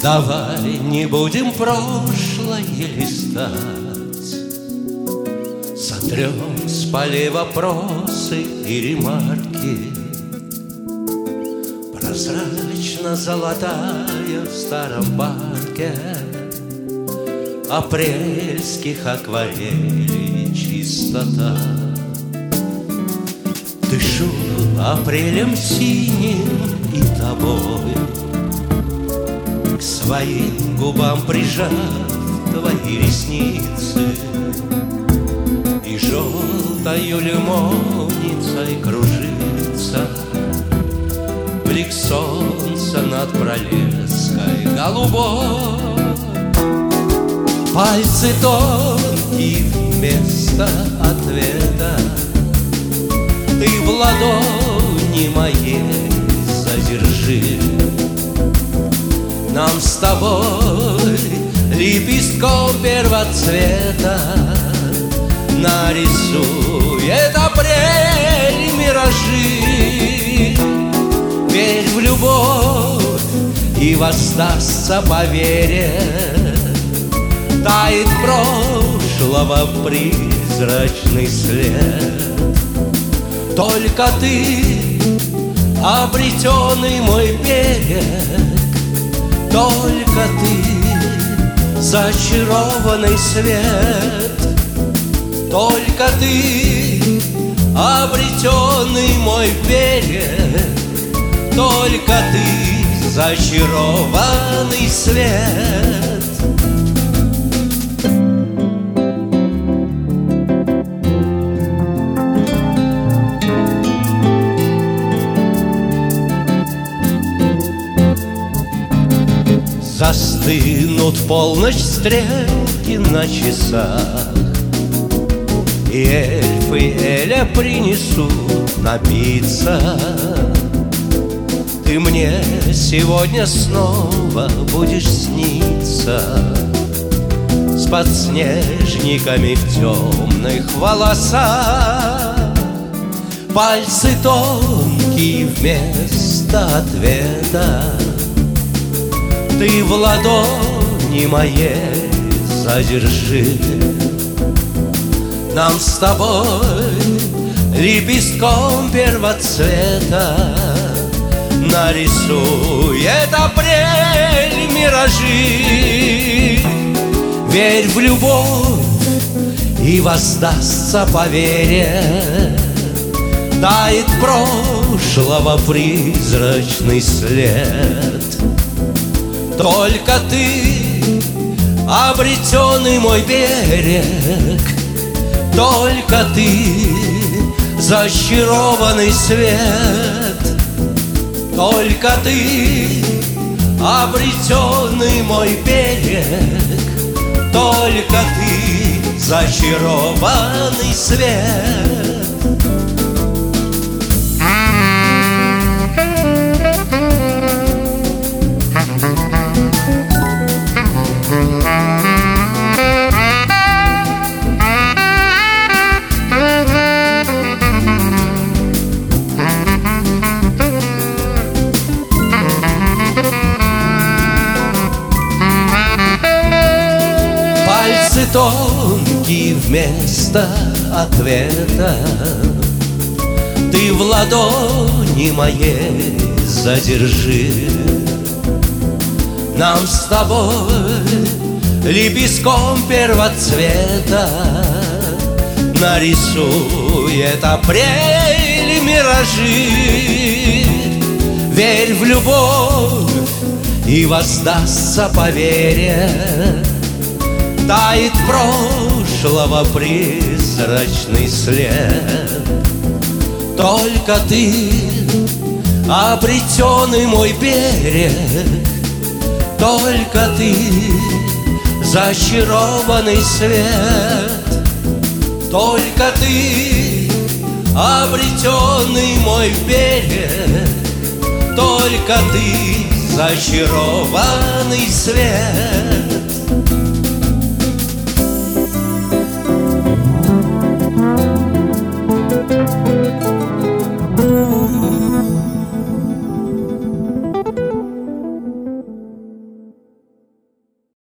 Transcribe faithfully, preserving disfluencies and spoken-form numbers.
Давай не будем прошлое листать, сотрем с полей вопросы и ремарки. Прозрачно-золотая в старом парке апрельских акварелей чистота. Дышу апрелем синим и тобой, к своим губам прижав твои ресницы, и желтою лимонницей кружится блик солнца над пролеской голубой. Пальцы тонкие вместо ответа ты в ладони моей задержи. Нам с тобой лепестком первоцвета нарисует апрель миражи. Верь в любовь, и воздастся по вере. Тает прошлого призрачный след. Только ты, обретенный мой берег, только ты, зачарованный свет. Только ты, обретенный мой берег, только ты, зачарованный свет. Застынут в полночь стрелки на часах, и эльфы Эля принесут напиться. Ты мне сегодня снова будешь сниться с подснежниками в темных волосах. Пальцы тонкие вместо ответа ты в ладони моей задержи. Нам с тобой лепестком первоцвета нарисует апрель миражи. Верь в любовь, и воздастся по вере. Тает прошлого призрачный след. Только ты, обретенный мой берег, только ты, зачарованный свет. Только ты, обретенный мой берег, только ты, зачарованный свет. Пальцы тонкие вместо ответа ты в ладони моей задержи. Нам с тобой лепестком первоцвета нарисует апрель миражи. Верь в любовь, и воздастся по вере. Тает прошлого призрачный след. Только ты, обретенный мой берег, только ты, зачарованный свет. Только ты, обретенный мой берег, только ты, зачарованный свет.